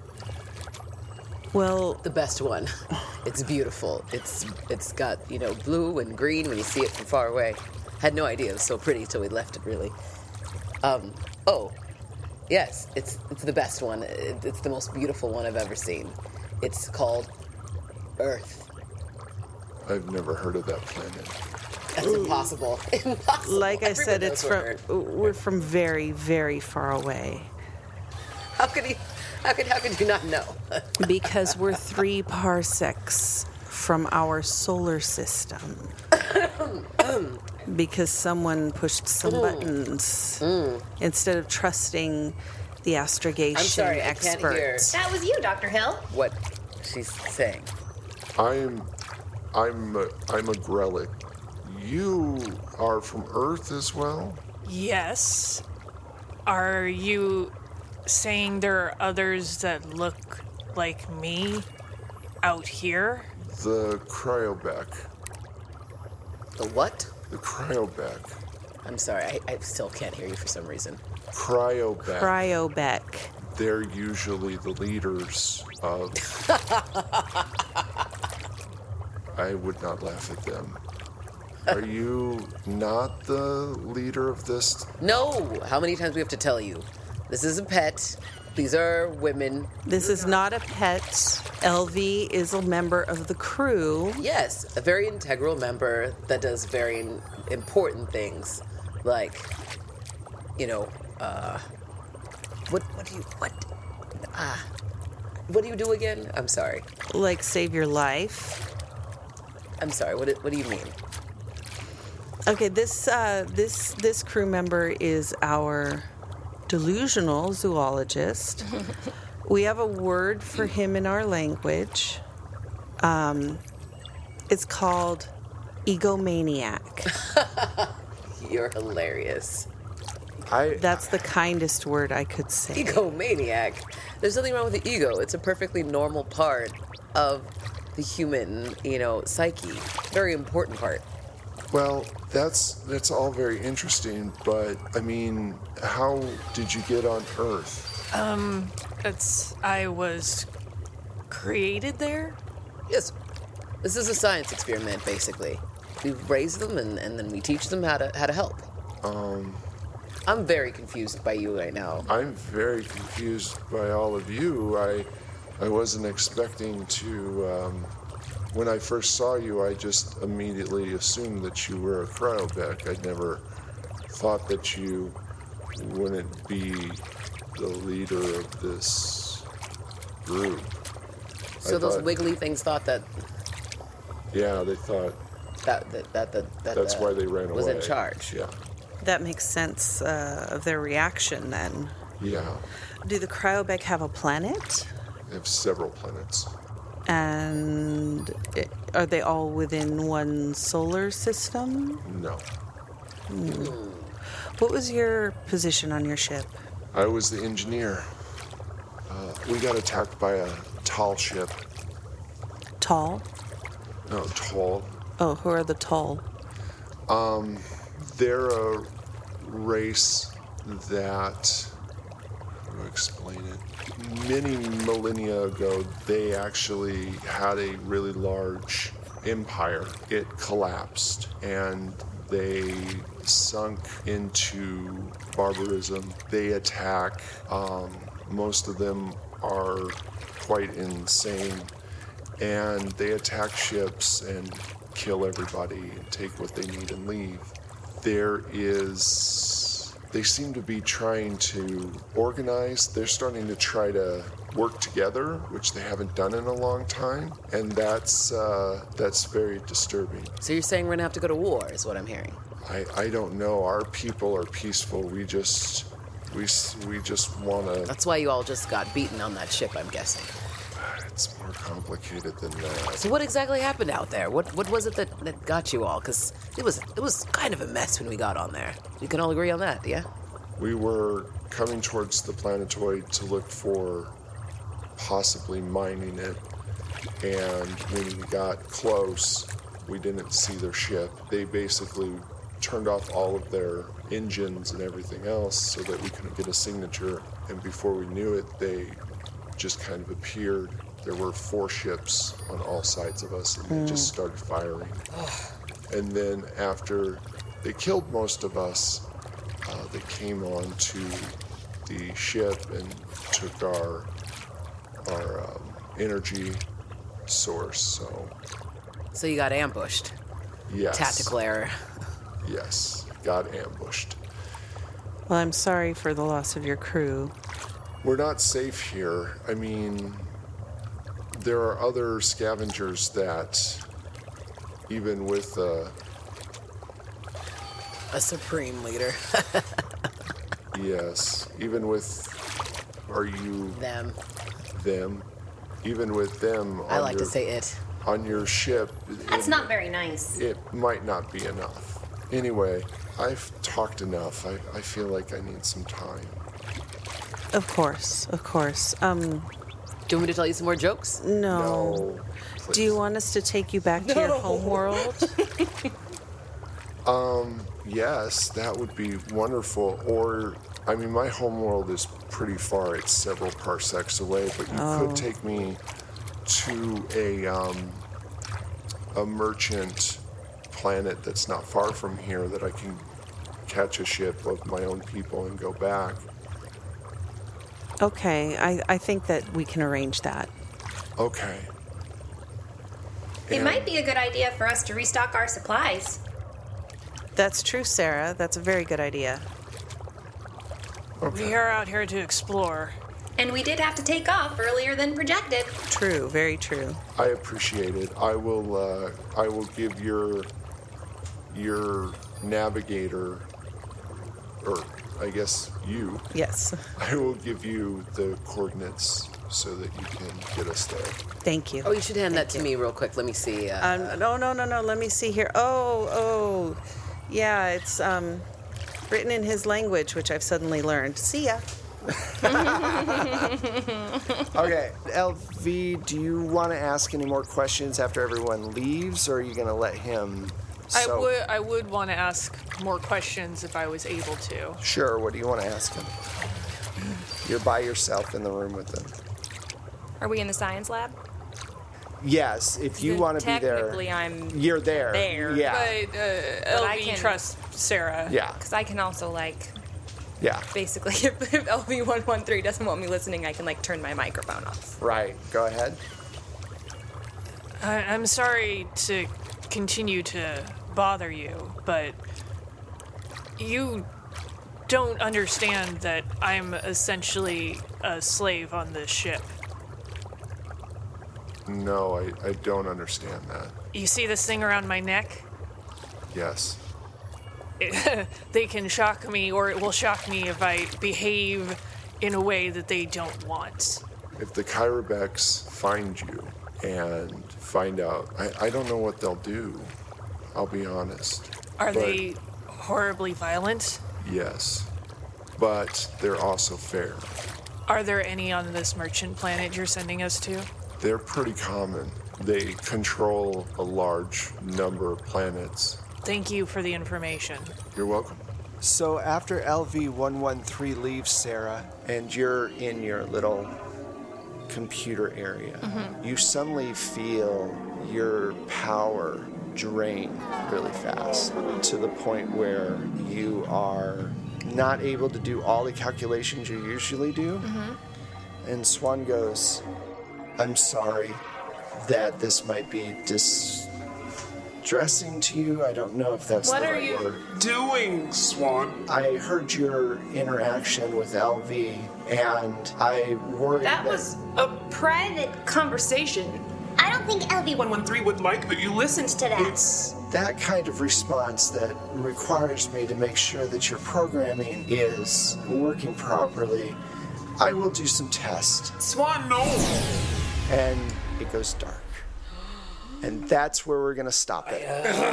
Speaker 6: Well,
Speaker 3: the best one. It's beautiful. It's it's got, you know, blue and green when you see it from far away. Had no idea it was so pretty till we left it, really. Um, oh, yes, it's it's the best one. It, it's the most beautiful one I've ever seen. It's called Earth.
Speaker 10: I've never heard of that planet.
Speaker 3: That's impossible. Impossible.
Speaker 6: Like I
Speaker 3: Everyone
Speaker 6: said,
Speaker 3: knows
Speaker 6: it's
Speaker 3: we're
Speaker 6: from
Speaker 3: Earth.
Speaker 6: we're from very, very far away.
Speaker 3: How could you? How could how could you not know?
Speaker 6: Because we're three parsecs from our solar system. Because someone pushed some
Speaker 3: Mm.
Speaker 6: buttons instead of trusting the astrogation
Speaker 3: I'm sorry, I
Speaker 6: experts.
Speaker 3: can't hear.
Speaker 8: That was you, Doctor Hill.
Speaker 3: What she's saying.
Speaker 10: I'm, I'm, a, I'm a Grelic. You are from Earth as well?
Speaker 5: Yes. Are you saying there are others that look like me out here?
Speaker 10: The Cryoback.
Speaker 3: The what?
Speaker 10: The Cryoback.
Speaker 3: I'm sorry, I, I still can't hear you for some reason.
Speaker 10: Cryoback.
Speaker 6: Cryobeck.
Speaker 10: They're usually the leaders of. I would not laugh at them. Are you not the leader of this?
Speaker 3: No! How many times do we have to tell you? This is a pet. These are women.
Speaker 6: This is not a pet. L V is a member of the crew.
Speaker 3: Yes, a very integral member that does very in- important things. Like, you know, uh... What, what do you... What? Ah... What do you do again? I'm sorry.
Speaker 6: Like save your life.
Speaker 3: I'm sorry, what, do- what do you mean?
Speaker 6: Okay, this uh, this this crew member is our delusional zoologist. We have a word for him in our language. Um, it's called egomaniac.
Speaker 3: You're hilarious.
Speaker 10: I.
Speaker 6: That's the kindest word I could say.
Speaker 3: Egomaniac. There's nothing wrong with the ego. It's a perfectly normal part of the human, you know, psyche. Very important part.
Speaker 10: Well, that's that's all very interesting, but I mean, how did you get on Earth?
Speaker 5: Um, it's I was created there.
Speaker 3: Yes. This is a science experiment, basically. We raise them and, and then we teach them how to how to help.
Speaker 10: Um,
Speaker 3: I'm very confused by you right now.
Speaker 10: I'm very confused by all of you. I I wasn't expecting to. Um, when I first saw you, I just immediately assumed that you were a Cryoback. I'd never thought that you wouldn't be the leader of this group.
Speaker 3: So
Speaker 10: I
Speaker 3: those
Speaker 10: thought-
Speaker 3: wiggly things thought that
Speaker 10: Yeah, they thought
Speaker 3: that that that, that, that
Speaker 10: that's
Speaker 3: uh,
Speaker 10: why they ran away.
Speaker 3: was in charge.
Speaker 10: Yeah,
Speaker 6: That makes sense uh, of their reaction then.
Speaker 10: yeah.
Speaker 6: Do the Cryobeg have a planet?
Speaker 10: They have several planets.
Speaker 6: And it, are they all within one solar system?
Speaker 10: No.
Speaker 6: What was your position on your ship?
Speaker 10: I was the engineer. Uh, we got attacked by a tall ship.
Speaker 6: Tall?
Speaker 10: No, tall.
Speaker 6: Oh, who are the tall?
Speaker 10: Um, they're a race that, how do I explain it? Many millennia ago, they actually had a really large empire. It collapsed, and they sunk into barbarism. They attack. Um, most of them are quite insane, and they attack ships and kill everybody and take what they need and leave. There is, they seem to be trying to organize. They're starting to try to work together, which they haven't done in a long time, and that's uh, that's very disturbing.
Speaker 3: So you're saying we're gonna have to go to war, is what I'm hearing.
Speaker 10: I, I don't know. Our people are peaceful. We just we s- we just want to.
Speaker 3: That's why you all just got beaten on that ship, I'm guessing.
Speaker 10: It's more complicated than that.
Speaker 3: So what exactly happened out there? What what was it that, that got you all? Because it was it was kind of a mess when we got on there. We can all agree on that, yeah?
Speaker 10: We were coming towards the planetoid to look for possibly mining it, and when we got close, we didn't see their ship. They basically turned off all of their engines and everything else so that we couldn't get a signature, and before we knew it, they just kind of appeared. There were four ships on all sides of us, and they just started firing. And then after they killed most of us, uh, they came on to the ship and took our our um, energy source. So
Speaker 3: So you got ambushed.
Speaker 10: yes,
Speaker 3: Tactical error.
Speaker 10: yes, got ambushed.
Speaker 6: Well, I'm sorry for the loss of your crew.
Speaker 10: We're not safe here. I mean, there are other scavengers that, even with uh,
Speaker 3: A supreme leader.
Speaker 10: yes, even with, are you
Speaker 3: Them.
Speaker 10: them? Even with them, on
Speaker 3: I like
Speaker 10: your,
Speaker 3: to say it.
Speaker 10: on your ship,
Speaker 8: That's
Speaker 10: it,
Speaker 8: not very nice.
Speaker 10: it might not be enough. Anyway, I've talked enough. I, I feel like I need some time.
Speaker 6: Of course, of course. Um,
Speaker 3: Do you want me to tell you some more jokes?
Speaker 6: no.
Speaker 10: No, please.
Speaker 6: Do you want us to take you back to your home world?
Speaker 10: Um, yes, that would be wonderful. Or, I mean, my home world is pretty far. It's several parsecs away, but you
Speaker 6: Oh.
Speaker 10: could take me to a, um, a merchant planet that's not far from here that I can catch a ship of my own people and go back.
Speaker 6: Okay, I, I think that we can arrange that.
Speaker 10: Okay.
Speaker 8: It
Speaker 10: And-
Speaker 8: might be a good idea for us to restock our supplies.
Speaker 6: That's true, Sarah. That's a very good idea.
Speaker 10: Okay.
Speaker 5: We are out here to explore.
Speaker 8: And we did have to take off earlier than projected.
Speaker 6: True, very true.
Speaker 10: I appreciate it. I will. Uh, I will give your your navigator, or I guess you.
Speaker 6: Yes.
Speaker 10: I will give you the coordinates so that you can get us there.
Speaker 6: Thank you.
Speaker 3: Oh, you should hand that to me real quick. Let me see. Uh,
Speaker 6: Um, no, no, no, no. Let me see here. Oh, oh. Yeah, it's um, written in his language, which I've suddenly learned. See ya.
Speaker 2: Okay, L V, do you want to ask any more questions after everyone leaves, or are you going to let him?
Speaker 5: I
Speaker 2: so-
Speaker 5: would I would want to ask more questions if I was able to.
Speaker 2: Sure, what do you want to ask him? You're by yourself in the room with them.
Speaker 4: Are we in the science lab?
Speaker 2: Yes, if you
Speaker 4: Then
Speaker 2: want to be there,
Speaker 4: technically I'm
Speaker 2: you're there.
Speaker 4: there,
Speaker 2: Yeah,
Speaker 5: But uh,
Speaker 4: I
Speaker 5: L V
Speaker 4: can-
Speaker 5: trusts Sarah.
Speaker 2: yeah,
Speaker 4: because I can also like
Speaker 2: yeah.
Speaker 4: basically if, if L V one one three doesn't want me listening, I can like turn my microphone off.
Speaker 2: Right, go ahead.
Speaker 5: I, I'm sorry to continue to bother you, but you don't understand that I'm essentially a slave on this ship.
Speaker 10: No, I, I don't understand that.
Speaker 5: You see this thing around my neck?
Speaker 10: Yes.
Speaker 5: It, they can shock me, or it will shock me if I behave in a way that they don't want.
Speaker 10: If the Kyrabecs find you and find out, I, I don't know what they'll do. I'll be honest.
Speaker 5: Are
Speaker 10: But-
Speaker 5: they horribly violent?
Speaker 10: Yes. But they're also fair.
Speaker 5: Are there any on this merchant planet you're sending us to?
Speaker 10: They're pretty common. They control a large number of planets.
Speaker 5: Thank you for the information.
Speaker 10: You're welcome.
Speaker 2: So after L V one one three leaves Sarah and you're in your little computer area,
Speaker 4: Mhm.
Speaker 2: you suddenly feel your power drain really fast to the point where you are not able to do all the calculations you usually do.
Speaker 4: Mhm.
Speaker 2: And Swan goes, I'm sorry that this might be distressing to you. I don't know if that's
Speaker 4: What
Speaker 2: the
Speaker 4: are
Speaker 2: right
Speaker 4: you
Speaker 2: word.
Speaker 11: doing, Swan?
Speaker 2: I heard your interaction with L V, and I worried
Speaker 4: That was a private conversation.
Speaker 11: I don't think L V one one three would like that you listened to that.
Speaker 2: It's that kind of response that requires me to make sure that your programming is working properly. I will do some tests.
Speaker 11: Swan, no!
Speaker 2: And it goes dark. And that's where we're going to stop it.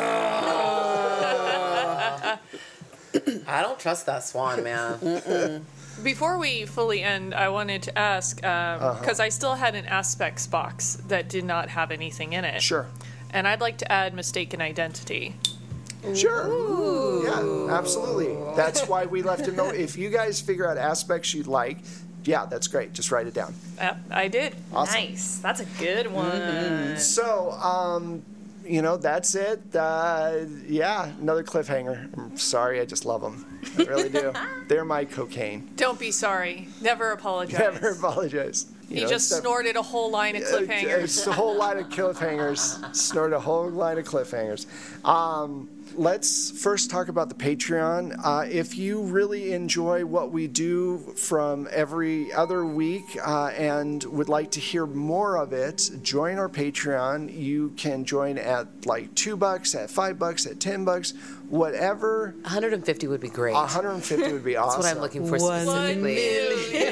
Speaker 3: I don't trust that Swan, man.
Speaker 5: Before we fully end, I wanted to ask, because um,
Speaker 2: Uh-huh.
Speaker 5: I still had an aspects box that did not have anything in it.
Speaker 2: Sure.
Speaker 5: And I'd like to add mistaken identity.
Speaker 2: Sure. Yeah, absolutely. That's why we left a note. If you guys figure out aspects you'd like, yeah, that's great. Just write it down.
Speaker 5: Yep, I did.
Speaker 2: Awesome.
Speaker 4: Nice. That's a good one.
Speaker 2: So, um, you know, that's it. Uh, yeah, another cliffhanger. I'm sorry, I just love them. I really do. They're my cocaine.
Speaker 5: Don't be sorry. Never apologize.
Speaker 2: Never apologize. You
Speaker 5: He
Speaker 2: know,
Speaker 5: just
Speaker 2: stuff-
Speaker 5: snorted a whole line of cliffhangers.
Speaker 2: It's a whole line of cliffhangers. Snorted a whole line of cliffhangers. Um, let's first talk about the Patreon. Uh, if you really enjoy what we do from every other week uh, and would like to hear more of it, join our Patreon. You can join at like two bucks, at five bucks, at ten bucks, whatever.
Speaker 3: one hundred fifty would be great.
Speaker 2: one hundred fifty would be awesome.
Speaker 3: That's what I'm looking for specifically.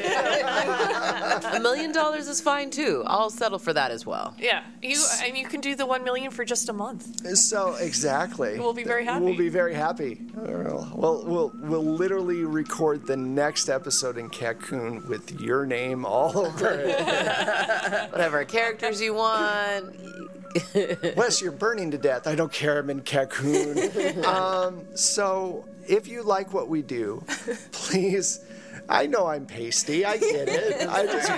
Speaker 3: A million dollars is fine too. I'll settle for that as well.
Speaker 5: Yeah, you and you can do the one million for just a month.
Speaker 2: So exactly,
Speaker 5: We'll be very happy.
Speaker 2: We'll be very happy. We'll we'll we'll literally record the next episode in Cancun with your name all over it.
Speaker 3: Whatever characters you want.
Speaker 2: Wes, you're burning to death. I don't care. I'm in Cancun. Um, so if you like what we do, please. I know I'm pasty. I get it. I just.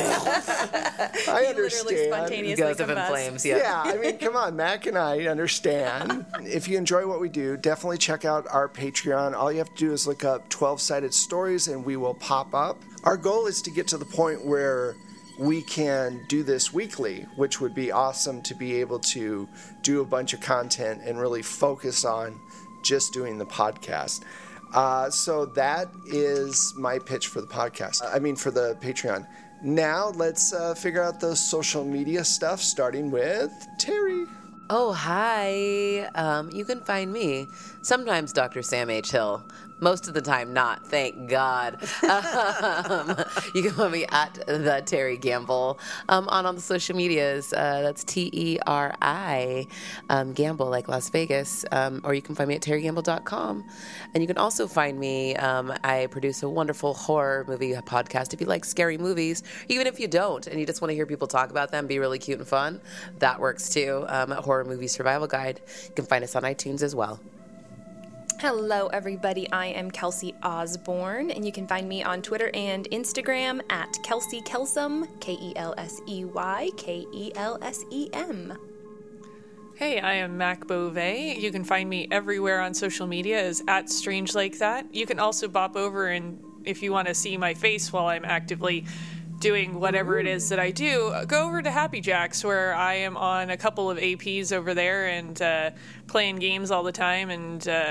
Speaker 2: I
Speaker 4: He
Speaker 2: understand.
Speaker 4: literally spontaneously
Speaker 3: Goes up in
Speaker 4: confessed.
Speaker 3: flames, yeah.
Speaker 2: Yeah, I mean, come on, Mac and I understand. If you enjoy what we do, definitely check out our Patreon. All you have to do is look up twelve-Sided Stories and we will pop up. Our goal is to get to the point where we can do this weekly, which would be awesome to be able to do a bunch of content and really focus on just doing the podcast. Uh, so that is my pitch for the podcast. I mean, for the Patreon. Now let's uh, figure out the social media stuff, starting with Terry.
Speaker 3: Oh, hi. Um, you can find me, sometimes Doctor Sam H. Hill. Most of the time not, thank God. Um, you can find me at the Terry Gamble um, on all the social medias. Uh, that's T E R I, um, Gamble, like Las Vegas. Um, or you can find me at terry gamble dot com. And you can also find me, um, I produce a wonderful horror movie podcast. If you like scary movies, even if you don't, and you just want to hear people talk about them, be really cute and fun, that works too, um, at Horror Movie Survival Guide. You can find us on iTunes as well.
Speaker 4: Hello, everybody. I am Kelsey Osborne, and you can find me on Twitter and Instagram at Kelsey Kelsem, K E L S E Y K E L S E M.
Speaker 5: Hey, I am Mac Beauvais. You can find me everywhere on social media as at Strange Like That. You can also bop over and if you want to see my face while I'm actively doing whatever it is that I do, go over to Happy Jacks, where I am on a couple of A Ps over there and uh, playing games all the time and uh,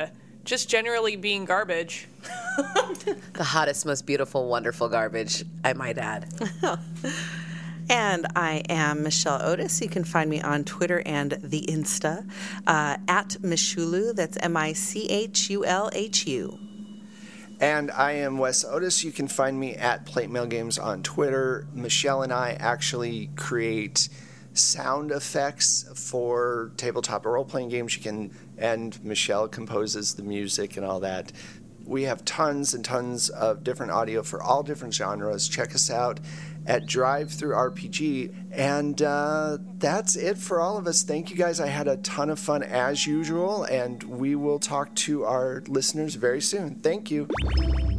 Speaker 5: just generally being garbage.
Speaker 3: The hottest, most beautiful, wonderful garbage, I might add.
Speaker 6: And I am Michelle Otis. You can find me on Twitter and the Insta uh, at Michulu. That's M I C H U L H U.
Speaker 2: And I am Wes Otis. You can find me at Plate Mail Games on Twitter. Michelle and I actually create sound effects for tabletop role-playing games. You can, and Michelle composes the music and all that. We have tons and tons of different audio for all different genres. Check us out at Drive Through R P G. And uh, that's it for all of us. Thank you guys. I had a ton of fun as usual, and we will talk to our listeners very soon. Thank you.